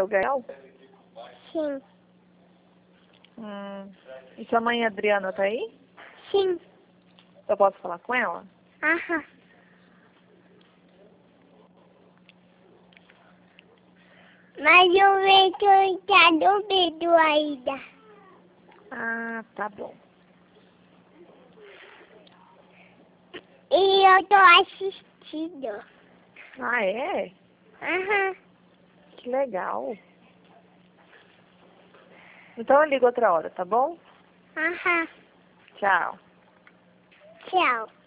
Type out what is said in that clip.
lugar legal? Sim. E sua mãe Adriana tá aí? Sim. Eu posso falar com ela? Aham. Mas eu vejo que tá dormindo ainda. Ah, tá bom. E eu tô assistindo. Ah, é? Aham. Que legal. Então eu ligo outra hora, tá bom? Aham. Tchau. Tchau.